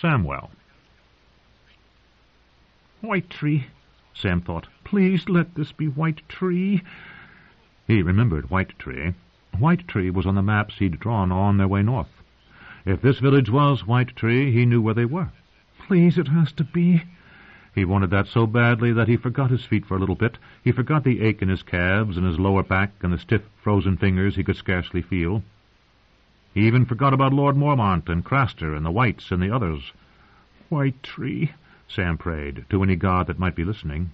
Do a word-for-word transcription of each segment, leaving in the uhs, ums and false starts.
Samwell. White Tree, Sam thought. Please let this be White Tree. He remembered White Tree. White Tree was on the maps he'd drawn on their way north. If this village was White Tree, he knew where they were. Please, it has to be. He wanted that so badly that he forgot his feet for a little bit. He forgot the ache in his calves and his lower back and the stiff, frozen fingers he could scarcely feel. He even forgot about Lord Mormont and Craster and the Whites and the others. White Tree, Sam prayed, to any god that might be listening.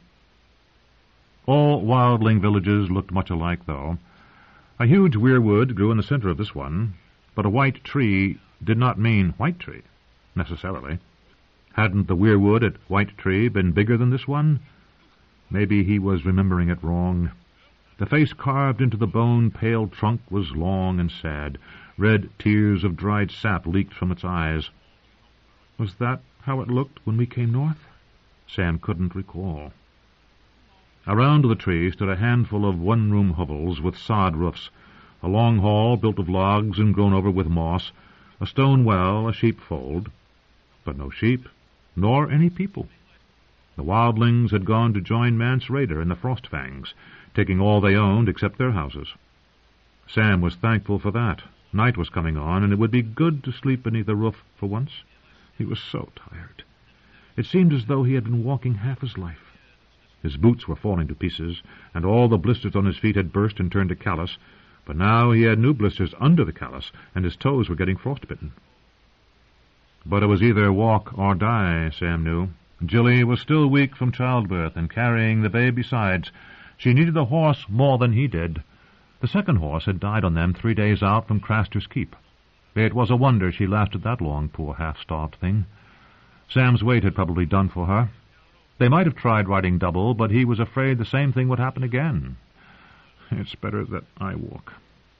All wildling villages looked much alike, though. A huge weirwood grew in the center of this one, but a white tree did not mean White Tree, necessarily. Hadn't the weirwood at White Tree been bigger than this one? Maybe he was remembering it wrong. The face carved into the bone-pale trunk was long and sad. Red tears of dried sap leaked from its eyes. Was that how it looked when we came north? Sam couldn't recall. Around the tree stood a handful of one-room hovels with sod roofs, a long hall built of logs and grown over with moss, a stone well, a sheepfold, but no sheep, nor any people. The wildlings had gone to join Mance Rayder in the Frostfangs, taking all they owned except their houses. Sam was thankful for that. Night was coming on, and it would be good to sleep beneath a roof for once. He was so tired. It seemed as though he had been walking half his life. His boots were falling to pieces, and all the blisters on his feet had burst and turned to callus, but now he had new blisters under the callus, and his toes were getting frostbitten. But it was either walk or die, Sam knew. Jilly was still weak from childbirth and carrying the babe besides. She needed the horse more than he did. The second horse had died on them three days out from Craster's Keep. It was a wonder she lasted that long, poor half-starved thing. Sam's weight had probably done for her. They might have tried riding double, but he was afraid the same thing would happen again. It's better that I walk.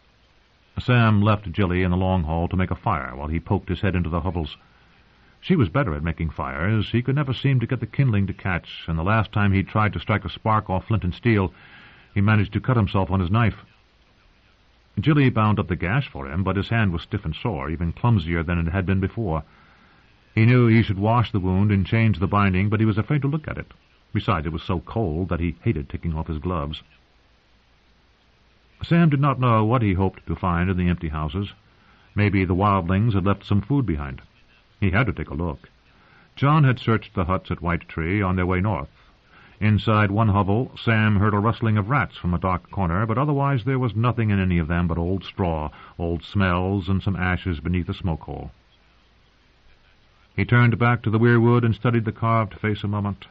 Sam left Jilly in the long hall to make a fire while he poked his head into the hovels. She was better at making fires. He could never seem to get the kindling to catch, and the last time he tried to strike a spark off flint and steel, he managed to cut himself on his knife. Jilly bound up the gash for him, but his hand was stiff and sore, even clumsier than it had been before. He knew he should wash the wound and change the binding, but he was afraid to look at it. Besides, it was so cold that he hated taking off his gloves. Sam did not know what he hoped to find in the empty houses. Maybe the wildlings had left some food behind. He had to take a look. John had searched the huts at White Tree on their way north. Inside one hovel, Sam heard a rustling of rats from a dark corner, but otherwise there was nothing in any of them but old straw, old smells, and some ashes beneath a smoke-hole. He turned back to the weirwood and studied the carved face a moment.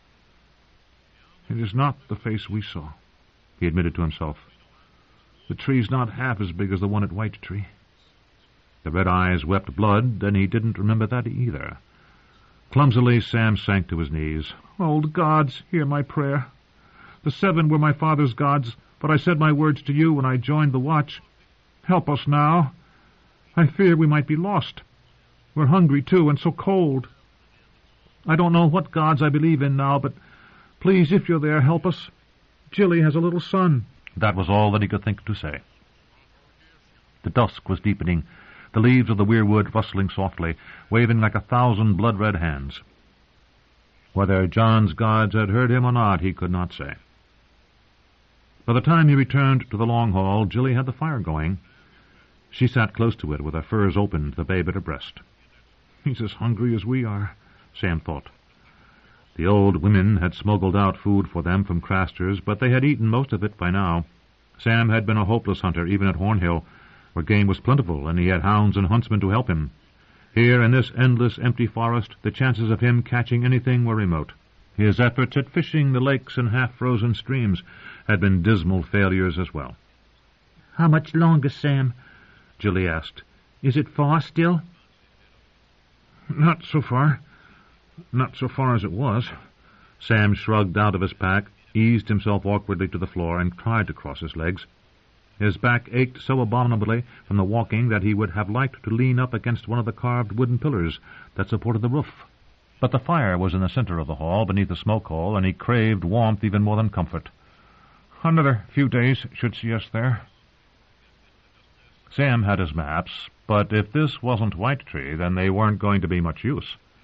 It is not the face we saw, he admitted to himself. The tree's not half as big as the one at White Tree. The red eyes wept blood, and he didn't remember that either. Clumsily, Sam sank to his knees. Old gods, hear my prayer. The seven were my father's gods, but I said my words to you when I joined the watch. Help us now. I fear we might be lost. We're hungry, too, and so cold. I don't know what gods I believe in now, but please, if you're there, help us. Jilly has a little son. That was all that he could think to say. The dusk was deepening, the leaves of the weirwood rustling softly, waving like a thousand blood-red hands. Whether John's gods had heard him or not, he could not say. By the time he returned to the long hall, Jilly had the fire going. She sat close to it with her furs open to the babe at her breast. He's as hungry as we are, Sam thought. The old women had smuggled out food for them from Craster's, but they had eaten most of it by now. Sam had been a hopeless hunter, even at Hornhill, where game was plentiful, and he had hounds and huntsmen to help him. Here, in this endless, empty forest, the chances of him catching anything were remote. His efforts at fishing the lakes and half-frozen streams had been dismal failures as well. How much longer, Sam? Jilly asked. Is it far still? Not so far. Not so far as it was. Sam shrugged out of his pack, eased himself awkwardly to the floor, and tried to cross his legs. His back ached so abominably from the walking that he would have liked to lean up against one of the carved wooden pillars that supported the roof. But the fire was in the center of the hall, beneath the smoke-hole, and he craved warmth even more than comfort. Another few days should see us there. Sam had his maps, but if this wasn't White Tree, then they weren't going to be much use.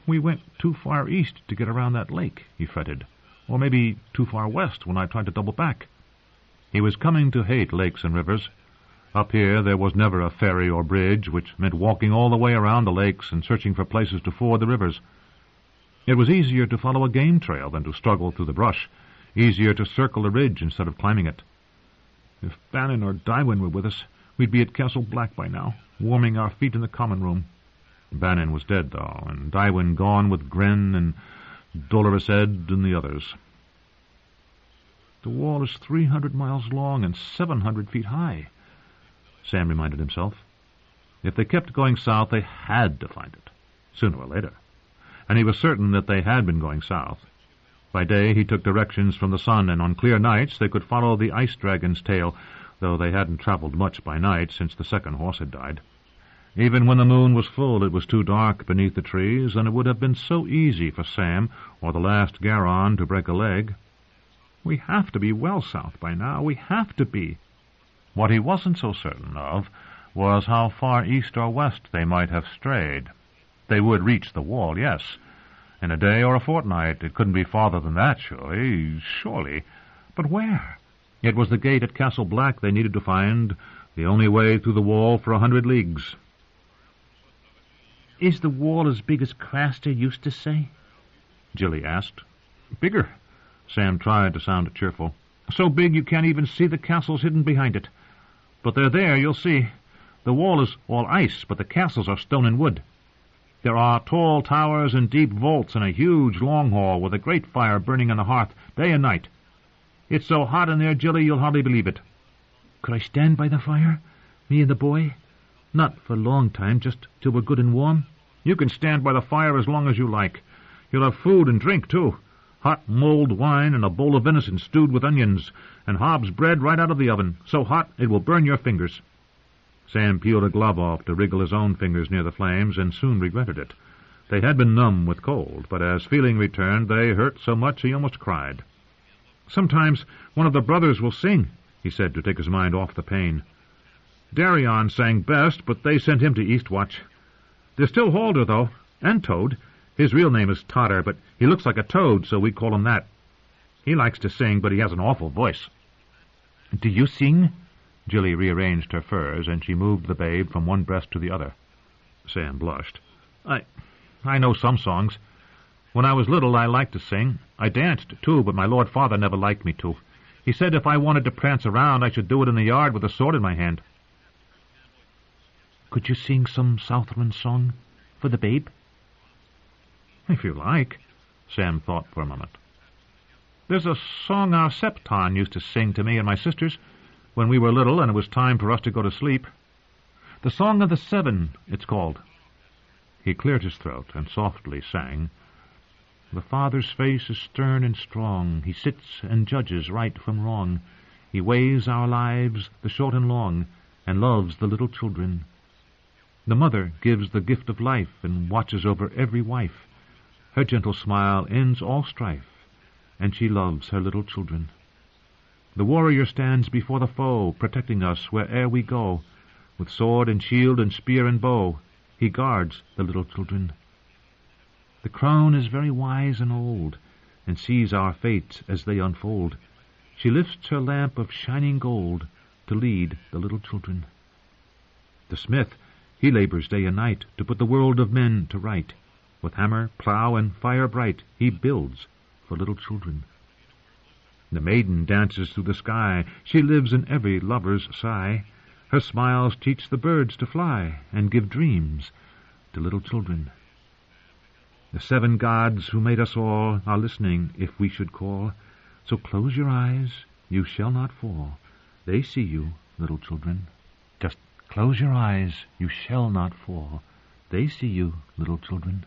We went too far east to get around that lake, he fretted, or maybe too far west when I tried to double back. He was coming to hate lakes and rivers. Up here there was never a ferry or bridge, which meant walking all the way around the lakes and searching for places to ford the rivers. It was easier to follow a game trail than to struggle through the brush, easier to circle a ridge instead of climbing it. If Bannon or Dywin were with us, we'd be at Castle Black by now, warming our feet in the common room. Bannon was dead, though, and Dywin gone with Gren and Dolorous Ed and the others. The wall is three hundred miles long and seven hundred feet high, Sam reminded himself. If they kept going south, they had to find it, sooner or later. And he was certain that they had been going south. By day he took directions from the sun, and on clear nights they could follow the ice dragon's tail, though they hadn't traveled much by night since the second horse had died. Even when the moon was full, it was too dark beneath the trees, and it would have been so easy for Sam or the last Garon to break a leg. We have to be well south by now. We have to be. What he wasn't so certain of was how far east or west they might have strayed. They would reach the wall, yes. In a day or a fortnight. It couldn't be farther than that, surely. Surely. But where? It was the gate at Castle Black they needed to find, the only way through the wall for a hundred leagues. Is the wall as big as Craster used to say? Jilly asked. Bigger. Sam tried to sound cheerful. So big you can't even see the castles hidden behind it. But they're there, you'll see. The wall is all ice, but the castles are stone and wood. There are tall towers and deep vaults and a huge long hall with a great fire burning on the hearth day and night. It's so hot in there, Jilly, you'll hardly believe it. Could I stand by the fire, me and the boy? Not for a long time, just till we're good and warm. You can stand by the fire as long as you like. You'll have food and drink, too. Hot mulled wine and a bowl of venison stewed with onions, and Hobbs bread right out of the oven, so hot it will burn your fingers. Sam peeled a glove off to wriggle his own fingers near the flames, and soon regretted it. They had been numb with cold, but as feeling returned, they hurt so much he almost cried. Sometimes one of the brothers will sing, he said to take his mind off the pain. Darion sang best, but they sent him to Eastwatch. There's still Halder, though, and Toad. His real name is Totter, but he looks like a toad, so we call him that. He likes to sing, but he has an awful voice. Do you sing? Jilly rearranged her furs, and she moved the babe from one breast to the other. Sam blushed. I I know some songs. When I was little, I liked to sing. I danced, too, but my Lord Father never liked me to. He said if I wanted to prance around, I should do it in the yard with a sword in my hand. Could you sing some Southron song for the babe? If you like. Sam thought for a moment. There's a song our Septon used to sing to me and my sisters when we were little and it was time for us to go to sleep. The Song of the Seven, it's called. He cleared his throat and softly sang, The Father's face is stern and strong. He sits and judges right from wrong. He weighs our lives, the short and long, and loves the little children. The mother gives the gift of life and watches over every wife. Her gentle smile ends all strife, and she loves her little children. The warrior stands before the foe, protecting us where'er we go. With sword and shield and spear and bow, he guards the little children. The crone is very wise and old, and sees our fates as they unfold. She lifts her lamp of shining gold to lead the little children. The smith, he labors day and night to put the world of men to right. With hammer, plough, and fire bright, he builds for little children. The maiden dances through the sky. She lives in every lover's sigh. Her smiles teach the birds to fly and give dreams to little children. The seven gods who made us all are listening if we should call. So close your eyes, you shall not fall. They see you, little children. Just close your eyes, you shall not fall. They see you, little children.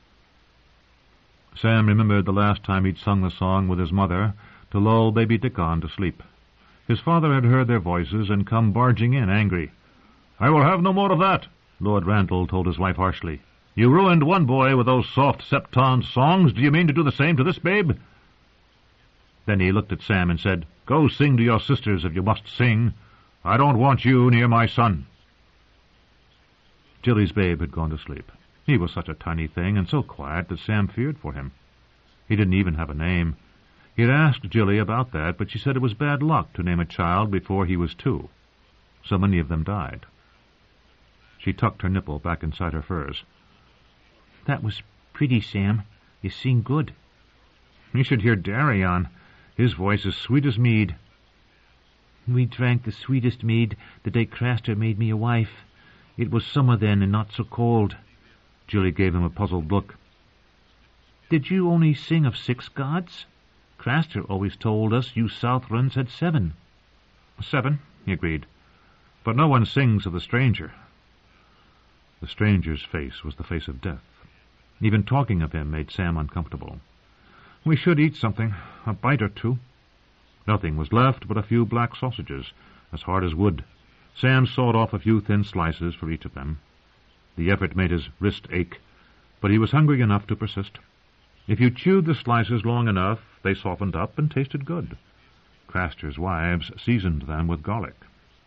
Sam remembered the last time he'd sung the song with his mother to lull baby Dickon to sleep. His father had heard their voices and come barging in, angry. I will have no more of that, Lord Randall told his wife harshly. You ruined one boy with those soft Septon songs. Do you mean to do the same to this babe? Then he looked at Sam and said, Go sing to your sisters if you must sing. I don't want you near my son. Jilly's babe had gone to sleep. He was such a tiny thing and so quiet that Sam feared for him. He didn't even have a name. He had asked Jilly about that, but she said it was bad luck to name a child before he was two. So many of them died. She tucked her nipple back inside her furs. That was pretty, Sam. You sing good. You should hear Darion. His voice is sweet as mead. We drank the sweetest mead the day Craster made me a wife. It was summer then and not so cold. Jilly gave him a puzzled look. Did you only sing of six gods? Craster always told us you Southrons had seven. Seven, he agreed. But no one sings of the stranger. The stranger's face was the face of death. Even talking of him made Sam uncomfortable. We should eat something, a bite or two. Nothing was left but a few black sausages, as hard as wood. Sam sawed off a few thin slices for each of them. The effort made his wrist ache, but he was hungry enough to persist. If you chewed the slices long enough, they softened up and tasted good. Craster's wives seasoned them with garlic.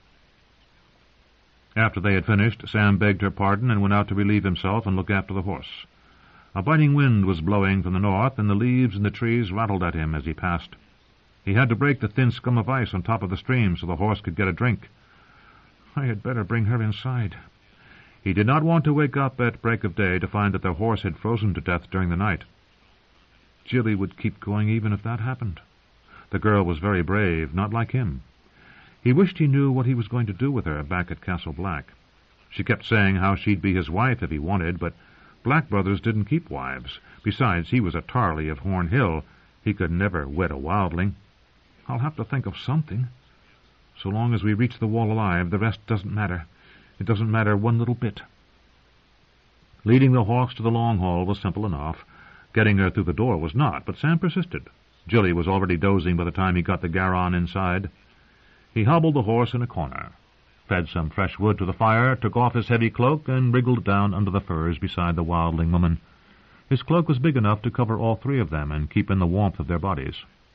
After they had finished, Sam begged her pardon and went out to relieve himself and look after the horse. A biting wind was blowing from the north, and the leaves in the trees rattled at him as he passed. He had to break the thin scum of ice on top of the stream so the horse could get a drink. I had better bring her inside. He did not want to wake up at break of day to find that their horse had frozen to death during the night. Jilly would keep going even if that happened. The girl was very brave, not like him. He wished he knew what he was going to do with her back at Castle Black. She kept saying how she'd be his wife if he wanted, but Black brothers didn't keep wives. Besides, he was a Tarley of Horn Hill. He could never wed a wildling. I'll have to think of something. So long as we reach the wall alive, the rest doesn't matter. It doesn't matter one little bit. Leading the horse to the long hall was simple enough. Getting her through the door was not, but Sam persisted. Jilly was already dozing by the time he got the Garon inside. He hobbled the horse in a corner, fed some fresh wood to the fire, took off his heavy cloak, and wriggled down under the furs beside the wildling woman. His cloak was big enough to cover all three of them and keep in the warmth of their bodies.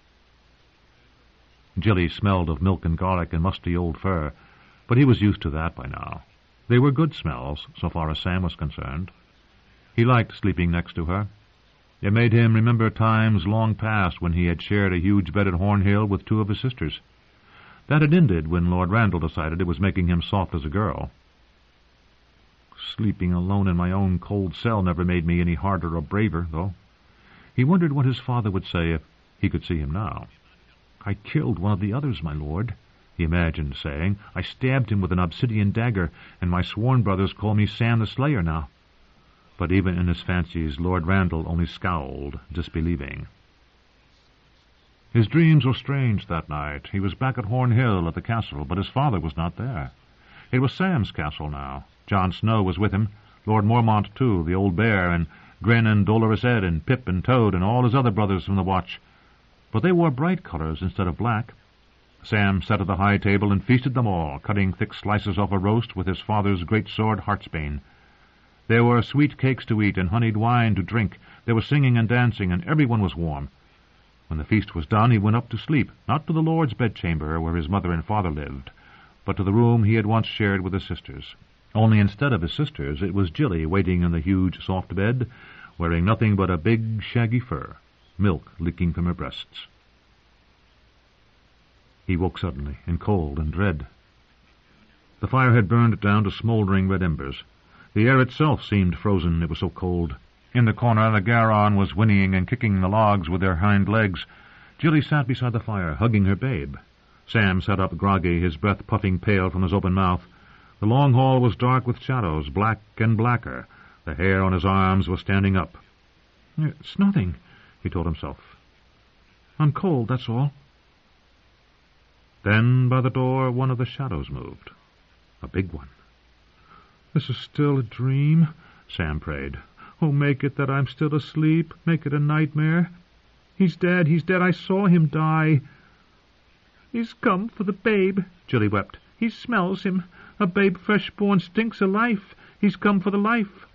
Jilly smelled of milk and garlic and musty old fur, but he was used to that by now. They were good smells, so far as Sam was concerned. He liked sleeping next to her. It made him remember times long past when he had shared a huge bed at Hornhill with two of his sisters. That had ended when Lord Randall decided it was making him soft as a girl. Sleeping alone in my own cold cell never made me any harder or braver, though. He wondered what his father would say if he could see him now. I killed one of the others, my lord, he imagined saying. I stabbed him with an obsidian dagger, and my sworn brothers call me Sam the Slayer now. But even in his fancies, Lord Randall only scowled, disbelieving. His dreams were strange that night. He was back at Hornhill at the castle, but his father was not there. It was Sam's castle now. Jon Snow was with him, Lord Mormont too, the old bear, and Grin and Dolorous Ed, and Pip and Toad, and all his other brothers from the watch. But they wore bright colors instead of black. Sam sat at the high table and feasted them all, cutting thick slices off a roast with his father's great sword Heartsbane. There were sweet cakes to eat and honeyed wine to drink. There was singing and dancing, and everyone was warm. When the feast was done, he went up to sleep, not to the Lord's bedchamber where his mother and father lived, but to the room he had once shared with his sisters. Only instead of his sisters, it was Jilly waiting in the huge soft bed, wearing nothing but a big shaggy fur, milk leaking from her breasts. He woke suddenly, in cold and dread. The fire had burned down to smoldering red embers. The air itself seemed frozen, it was so cold. In the corner, the Garon was whinnying and kicking the logs with their hind legs. Jilly sat beside the fire, hugging her babe. Sam sat up groggy, his breath puffing pale from his open mouth. The long hall was dark with shadows, black and blacker. The hair on his arms was standing up. "It's nothing," he told himself. "I'm cold, that's all." Then, by the door, one of the shadows moved. A big one. "This is still a dream," Sam prayed. "Oh, make it that I'm still asleep. Make it a nightmare. He's dead, he's dead. I saw him die." "He's come for the babe," Jilly wept. "He smells him. A babe fresh born stinks of life. He's come for the life."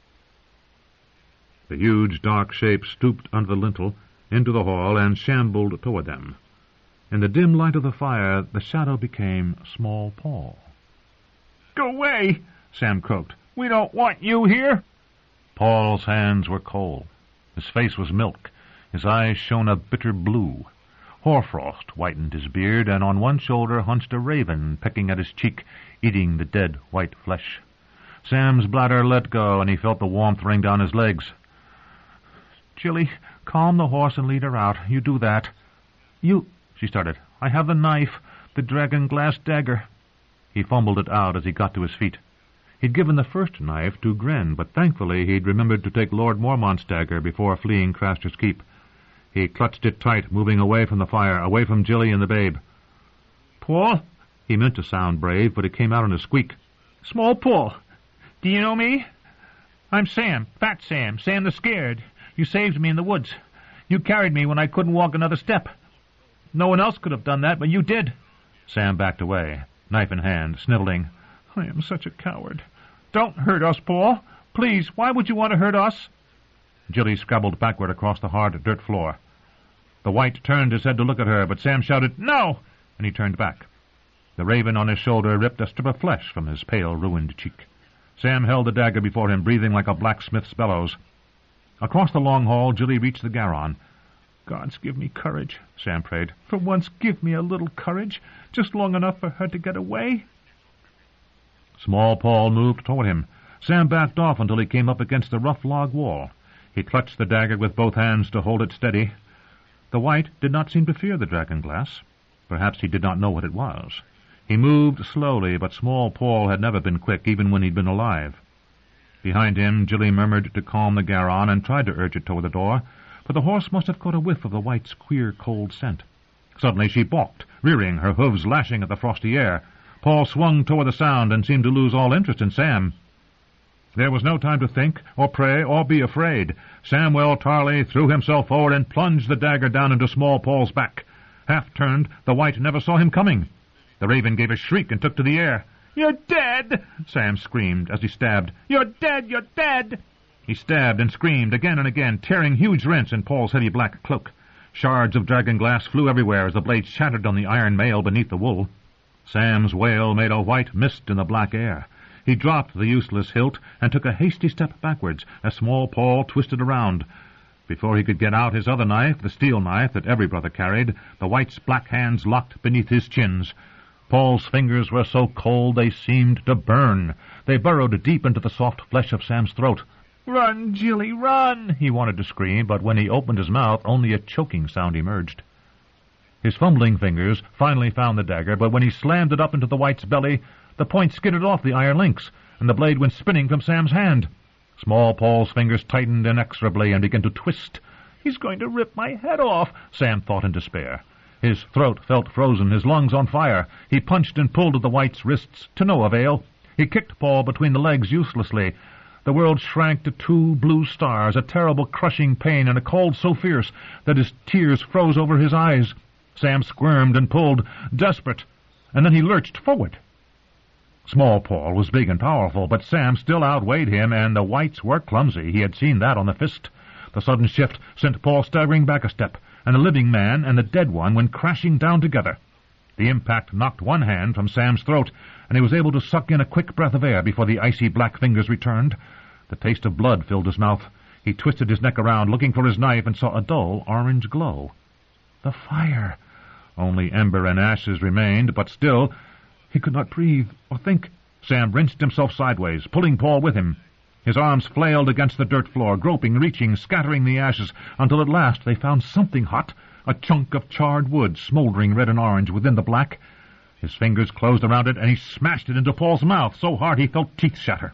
The huge dark shape stooped under the lintel into the hall and shambled toward them. In the dim light of the fire, the shadow became Small Paul. "Go away," Sam croaked. "We don't want you here." Paul's hands were cold. His face was milk. His eyes shone a bitter blue. Hoarfrost whitened his beard, and on one shoulder hunched a raven, pecking at his cheek, eating the dead white flesh. Sam's bladder let go, and he felt the warmth ring down his legs. "Jilly, calm the horse and lead her out. You do that." "You—" she started. "I have the knife, the dragon-glass dagger." He fumbled it out as he got to his feet. He'd given the first knife to Gren, but thankfully he'd remembered to take Lord Mormont's dagger before fleeing Craster's Keep. He clutched it tight, moving away from the fire, away from Jilly and the babe. "Paul?" He meant to sound brave, but it came out in a squeak. "Small Paul. Do you know me? I'm Sam, Fat Sam, Sam the Scared. You saved me in the woods. You carried me when I couldn't walk another step. No one else could have done that, but you did." Sam backed away, knife in hand, sniveling. "I am such a coward. Don't hurt us, Paul. Please, why would you want to hurt us?" Jilly scrabbled backward across the hard dirt floor. The white turned his head to look at her, but Sam shouted, "No!" and he turned back. The raven on his shoulder ripped a strip of flesh from his pale, ruined cheek. Sam held the dagger before him, breathing like a blacksmith's bellows. Across the long hall, Jilly reached the Garon. "Gods, give me courage," Sam prayed. "For once, give me a little courage, just long enough for her to get away." Small Paul moved toward him. Sam backed off until he came up against the rough log wall. He clutched the dagger with both hands to hold it steady. The white did not seem to fear the dragon glass. Perhaps he did not know what it was. He moved slowly, but Small Paul had never been quick, even when he'd been alive. Behind him, Jilly murmured to calm the Garon and tried to urge it toward the door, but the horse must have caught a whiff of the white's queer, cold scent. Suddenly she balked, rearing, her hooves lashing at the frosty air. Paul swung toward the sound and seemed to lose all interest in Sam. There was no time to think, or pray, or be afraid. Samuel Tarley threw himself forward and plunged the dagger down into Small Paul's back. Half-turned, the white never saw him coming. The raven gave a shriek and took to the air. "You're dead!" Sam screamed as he stabbed. "You're dead! You're dead!" He stabbed and screamed again and again, tearing huge rents in Paul's heavy black cloak. Shards of dragon glass flew everywhere as the blade shattered on the iron mail beneath the wool. Sam's wail made a white mist in the black air. He dropped the useless hilt and took a hasty step backwards as Small Paul twisted around. Before he could get out his other knife, the steel knife that every brother carried, the white's black hands locked beneath his chins. Paul's fingers were so cold they seemed to burn. They burrowed deep into the soft flesh of Sam's throat. "Run, Jilly, run!" he wanted to scream, but when he opened his mouth, only a choking sound emerged. His fumbling fingers finally found the dagger, but when he slammed it up into the white's belly, the point skidded off the iron links, and the blade went spinning from Sam's hand. Small Paul's fingers tightened inexorably and began to twist. "He's going to rip my head off," Sam thought in despair. His throat felt frozen, his lungs on fire. He punched and pulled at the white's wrists, to no avail. He kicked Paul between the legs uselessly. The world shrank to two blue stars, a terrible crushing pain, and a cold so fierce that his tears froze over his eyes. Sam squirmed and pulled, desperate, and then he lurched forward. Small Paul was big and powerful, but Sam still outweighed him, and the whites were clumsy. He had seen that on the fist. The sudden shift sent Paul staggering back a step, and the living man and the dead one went crashing down together. The impact knocked one hand from Sam's throat, and he was able to suck in a quick breath of air before the icy black fingers returned. The taste of blood filled his mouth. He twisted his neck around, looking for his knife, and saw a dull orange glow. The fire! Only ember and ashes remained, but still he could not breathe or think. Sam wrenched himself sideways, pulling Paul with him. His arms flailed against the dirt floor, groping, reaching, scattering the ashes, until at last they found something hot, a chunk of charred wood, smoldering red and orange within the black. His fingers closed around it, and he smashed it into Paul's mouth so hard he felt teeth shatter.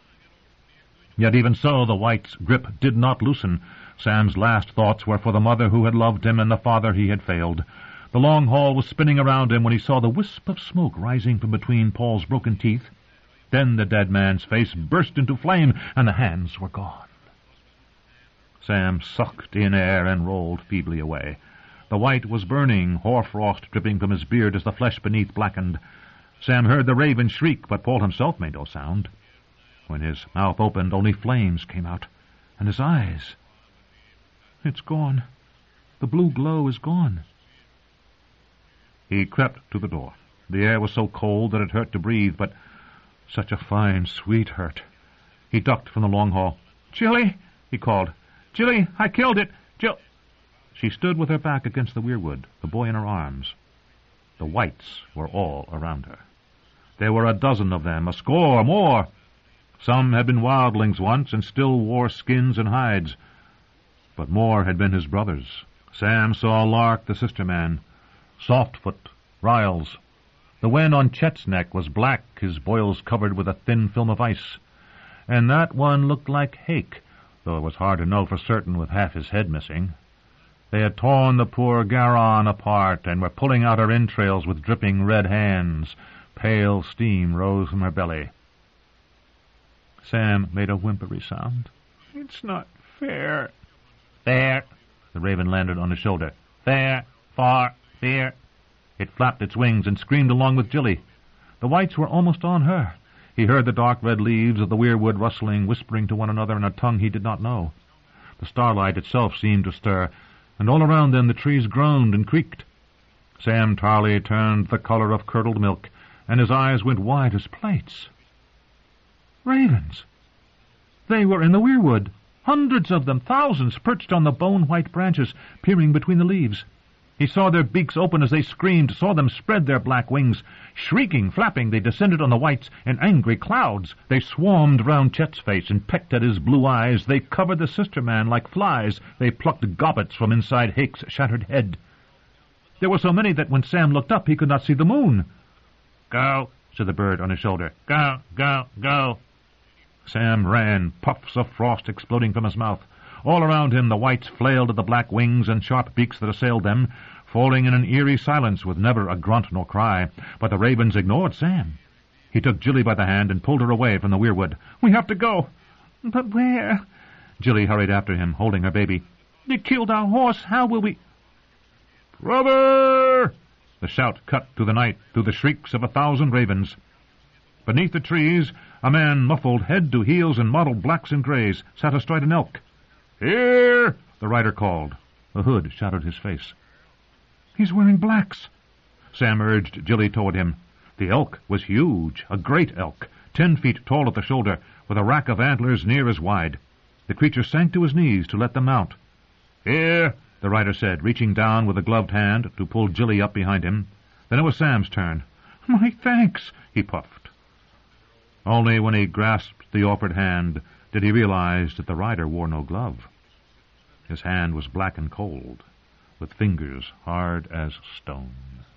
Yet even so, the white's grip did not loosen. Sam's last thoughts were for the mother who had loved him and the father he had failed. The long hall was spinning around him when he saw the wisp of smoke rising from between Paul's broken teeth. Then the dead man's face burst into flame, and the hands were gone. Sam sucked in air and rolled feebly away. The white was burning, hoarfrost dripping from his beard as the flesh beneath blackened. Sam heard the raven shriek, but Paul himself made no sound. When his mouth opened, only flames came out, and his eyes. It's gone. The blue glow is gone. He crept to the door. The air was so cold that it hurt to breathe, but such a fine, sweet hurt. He ducked from the long hall. Jilly, he called. Jilly, I killed it. Jill. She stood with her back against the weirwood, the boy in her arms. The whites were all around her. There were a dozen of them, a score more. Some had been wildlings once and still wore skins and hides. But more had been his brothers. Sam saw Lark, the sister-man, Softfoot, Riles. The wen on Chet's neck was black, his boils covered with a thin film of ice. And that one looked like Hake, though it was hard to know for certain with half his head missing. They had torn the poor Garon apart and were pulling out her entrails with dripping red hands. Pale steam rose from her belly. Sam made a whimpery sound. It's not fair. There. The raven landed on his shoulder. There. Far. There. It flapped its wings and screamed along with Jilly. The whites were almost on her. He heard the dark red leaves of the weirwood rustling, whispering to one another in a tongue he did not know. The starlight itself seemed to stir, and all around them the trees groaned and creaked. Sam Tarley turned the color of curdled milk, and his eyes went wide as plates. Ravens! They were in the weirwood. Hundreds of them, thousands, perched on the bone-white branches, peering between the leaves. He saw their beaks open as they screamed, saw them spread their black wings. Shrieking, flapping, they descended on the whites in angry clouds. They swarmed round Chet's face and pecked at his blue eyes. They covered the sister-man like flies. They plucked gobbets from inside Hake's shattered head. There were so many that when Sam looked up he could not see the moon. "Go," said the bird on his shoulder. "Go, go, go." Sam ran, puffs of frost exploding from his mouth. All around him the whites flailed at the black wings and sharp beaks that assailed them, falling in an eerie silence with never a grunt nor cry. But the ravens ignored Sam. He took Jilly by the hand and pulled her away from the weirwood. "We have to go." "But where?" Jilly hurried after him, holding her baby. "They killed our horse. How will we—" "Brother!" The shout cut through the night, through the shrieks of a thousand ravens. Beneath the trees, a man muffled head to heels in mottled blacks and greys sat astride an elk. "Here!" the rider called. The hood shadowed his face. "He's wearing blacks." Sam urged Jilly toward him. The elk was huge, a great elk, ten feet tall at the shoulder, with a rack of antlers near as wide. The creature sank to his knees to let them mount. "Here!" the rider said, reaching down with a gloved hand to pull Jilly up behind him. Then it was Sam's turn. "My thanks," he puffed. Only when he grasped the offered hand did he realize that the rider wore no glove. His hand was black and cold, with fingers hard as stone.